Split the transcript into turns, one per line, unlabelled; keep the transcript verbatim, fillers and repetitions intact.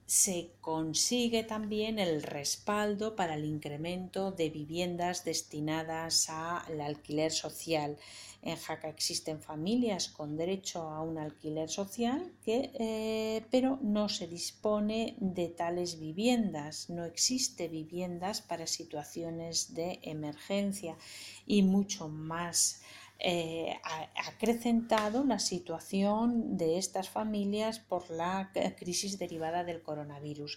se consigue también el respaldo para el incremento de viviendas destinadas al alquiler social. En Jaca existen familias con derecho a un alquiler social, que, eh, pero no se dispone de tales viviendas, no existe viviendas para situaciones de emergencia y mucho más Eh, ha acrecentado la situación de estas familias por la crisis derivada del coronavirus.